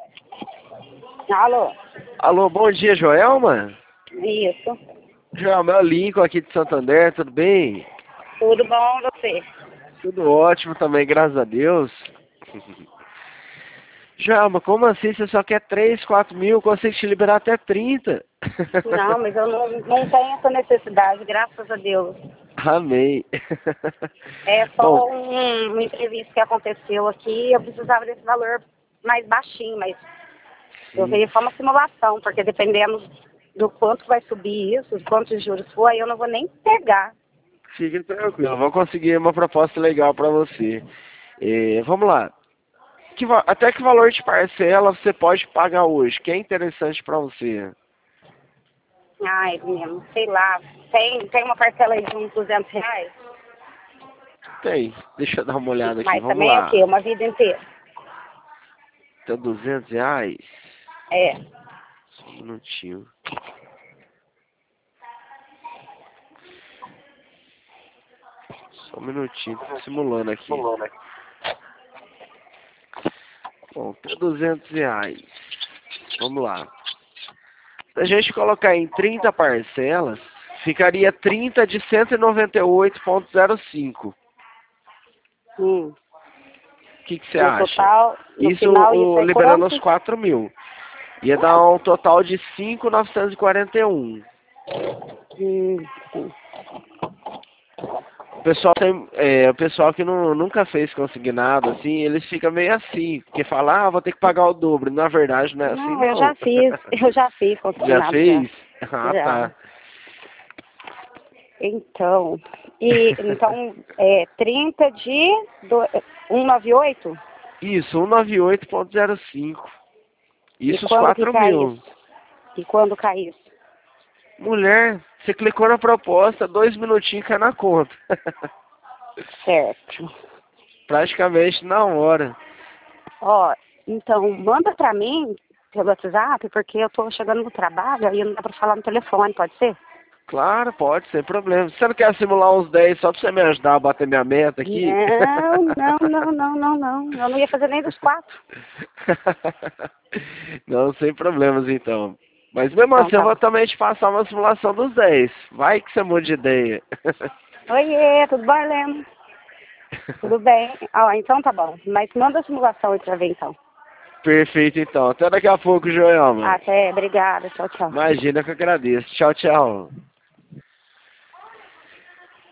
Alô? Alô, bom dia, Joelma? Isso. Joelma, é o Lincoln aqui de Santander, tudo bem? Tudo bom, você? Tudo ótimo também, graças a Deus. Joelma, como assim? Você só quer 3, 4 mil? Consigo te liberar até 30. Não, mas eu não tenho essa necessidade, graças a Deus. Amém. É Bom, só um imprevisto que aconteceu aqui, eu precisava desse valor mais baixinho, mas eu sim. veio só uma simulação, porque dependendo do quanto vai subir isso, quantos juros for, aí eu não vou nem pegar. Fique tranquilo, vou conseguir uma proposta legal para você. Vamos lá. Até que valor de parcela você pode pagar hoje? Que é interessante para você? Ai, menino, sei lá, tem uma parcela aí de uns R$ 200? Tem. Deixa eu dar uma olhada aqui. Mas Vamos também é o lá. quê? Uma vida inteira. Tem R$ 200? É. Só um minutinho. Só um minutinho, tô simulando aqui. Bom, tem R$ 200. Vamos lá. Se a gente colocar em 30 parcelas, ficaria 30 de 198,05. Hum. O que você No acha? total, no Isso final, isso é liberando quanto? os 4 mil. Ia dar um total de 5.941. Hum, sim. O pessoal que nunca fez consignado, assim, eles ficam meio assim, porque fala, vou ter que pagar o dobro. Na verdade, não é assim, Não, eu não. já fiz, eu já fiz Já consignado já. fez? Ah, Já. tá. Então, então 30 de 198? Isso, 198,05. E Isso os quando que 4 cai mil. isso? E quando cai isso? Mulher, você clicou na proposta, 2 minutinhos cai na conta. Certo. Praticamente na hora. Ó, então manda pra mim pelo WhatsApp, porque eu tô chegando no trabalho e não dá pra falar no telefone, pode ser? Claro, pode, sem problema. Você não quer simular uns 10 só pra você me ajudar a bater minha meta aqui? Não. Eu não ia fazer nem dos 4. Não, sem problemas então. Mas mesmo Então assim eu tá vou bom. também te passar uma simulação dos 10. Vai que você muda de ideia. Oiê, tudo bom, Helena? Tudo bem? Ó, então tá bom. Mas manda a simulação aí pra ver então. Perfeito então. Até daqui a pouco, Joelma. Até, obrigada. Tchau, tchau. Imagina que eu agradeço. Tchau, tchau.